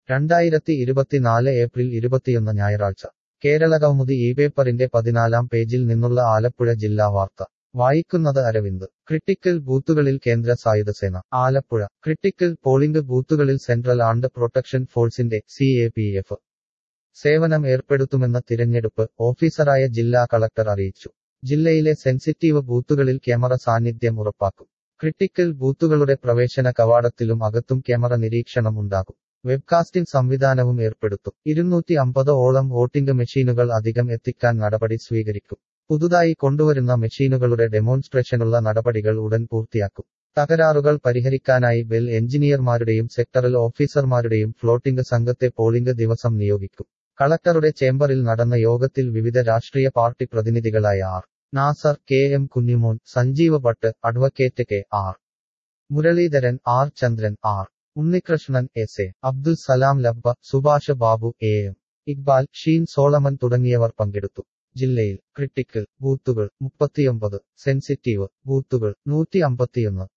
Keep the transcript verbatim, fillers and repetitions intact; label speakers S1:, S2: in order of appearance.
S1: രണ്ടായിരത്തി ഇരുപത്തിനാല് ഏപ്രിൽ ഇരുപത്തിയൊന്ന് ഞായറാഴ്ച കേരളകൗമുദി ഈ പേപ്പറിന്റെ പതിനാലാം പേജിൽ നിന്നുള്ള ആലപ്പുഴ ജില്ലാ വാർത്ത വായിക്കുന്നത് അരവിന്ദ്. ക്രിട്ടിക്കൽ ബൂത്തുകളിൽ കേന്ദ്ര സായുധസേന. ആലപ്പുഴ ക്രിട്ടിക്കൽ പോളിംഗ് ബൂത്തുകളിൽ സെൻട്രൽ ആർംഡ് പ്രൊട്ടക്ഷൻ ഫോഴ്സിന്റെ സി എ പി എഫ് സേവനം ഏർപ്പെടുത്തുമെന്ന് തിരഞ്ഞെടുപ്പ് ഓഫീസറായ ജില്ലാ കളക്ടർ അറിയിച്ചു. ജില്ലയിലെ സെൻസിറ്റീവ് ബൂത്തുകളിൽ ക്യാമറ സാന്നിധ്യം ഉറപ്പാക്കും. ക്രിട്ടിക്കൽ ബൂത്തുകളുടെ പ്രവേശന കവാടത്തിലും അകത്തും ക്യാമറ നിരീക്ഷണം ഉണ്ടാകും. വെബ്കാസ്റ്റിംഗ് സംവിധാനവും ഏർപ്പെടുത്തും. ഇരുന്നൂറ്റി അമ്പത് ഓളം വോട്ടിംഗ് മെഷീനുകൾ അധികം എത്തിക്കാൻ നടപടി സ്വീകരിക്കും. പുതുതായി കൊണ്ടുവരുന്ന മെഷീനുകളുടെ ഡെമോൺസ്ട്രേഷനുള്ള നടപടികൾ ഉടൻ പൂർത്തിയാക്കും. തകരാറുകൾ പരിഹരിക്കാനായി ബെൽ എഞ്ചിനീയർമാരുടെയും സെക്ടറൽ ഓഫീസർമാരുടെയും ഫ്ലോട്ടിംഗ് സംഘത്തെ പോളിംഗ് ദിവസം നിയോഗിക്കും. കളക്ടറുടെ ചേംബറിൽ നടന്ന യോഗത്തിൽ വിവിധ രാഷ്ട്രീയ പാർട്ടി പ്രതിനിധികളായ R Nasar, K M Kunjimon, Sanjeeva Bhatt, advocate K R Muraleedharan, R Chandran, R Unnikrishnan, S A Abdul Salam Labba, Subhash Babu, A M Iqbal, Sheen Solomon തുടങ്ങിയവർ പങ്കെടുത്തു. ജില്ലയിൽ ക്രിട്ടിക്കൽ ബൂത്തുകൾ മുപ്പത്തിയൊമ്പത്, സെൻസിറ്റീവ് ബൂത്തുകൾ നൂറ്റി അമ്പത്തിയൊന്ന്.